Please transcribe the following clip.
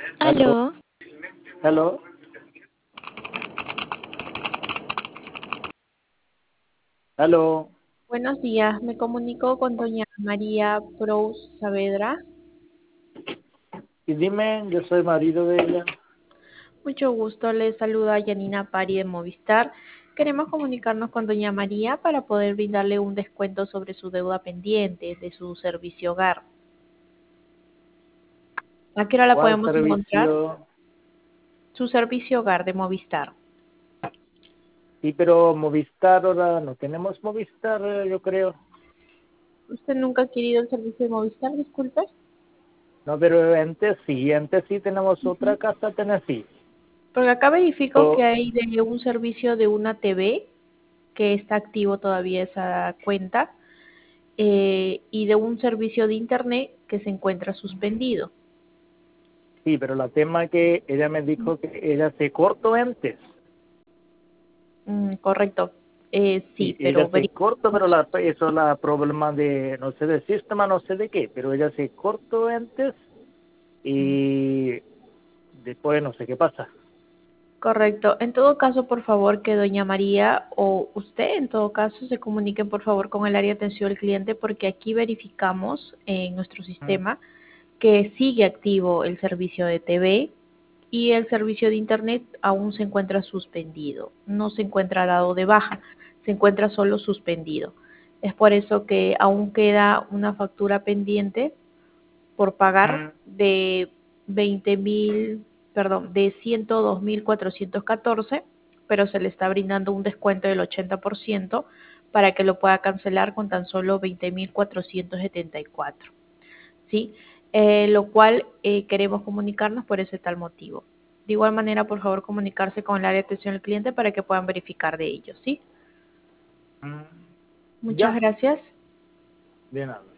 Aló, Aló, aló, aló. buenos días. Me comunico con doña María Prous Saavedra. Y dime, yo soy marido de ella. Mucho gusto, le saluda Yanina Pari de Movistar. Queremos comunicarnos con doña María para poder brindarle un descuento sobre su deuda pendiente de su servicio hogar. ¿A qué hora la ¿Cuál podemos encontrar? servicio? Su servicio hogar de Movistar. Sí, pero Movistar ahora no tenemos Movistar, yo creo. ¿Usted nunca ha adquirido el servicio de Movistar, disculpe? No, pero antes sí tenemos otra casa Tennessee. Porque acá verifico que Pero, hay de un servicio de una TV que está activo todavía esa cuenta y de un servicio de internet que se encuentra suspendido. sí, pero la tema que ella me dijo que ella se cortó antes. Correcto. Y Sí, ella pero se cortó, pero verificamos. eso es la problema de, no sé, del sistema, no sé de qué, pero ella se cortó antes Mm, y después no sé qué pasa. Correcto. En todo caso, por favor, que doña María o usted, en todo caso, se comuniquen, por favor, con el área de atención al cliente porque aquí verificamos en nuestro Mm, sistema que sigue activo el servicio de TV y el servicio de Internet aún se encuentra suspendido. No se encuentra dado de baja, se encuentra solo suspendido. Es por eso que aún queda una factura pendiente por pagar mm. de 20.000, perdón, de 102.414, pero se le está brindando un descuento del 80% para que lo pueda cancelar con tan solo 20.474, ¿sí? Lo cual queremos comunicarnos por ese tal motivo. De igual manera, por favor, comunicarse con el área de atención al cliente para que puedan verificar de ello, ¿sí? Mm. Muchas Ya, gracias. de nada.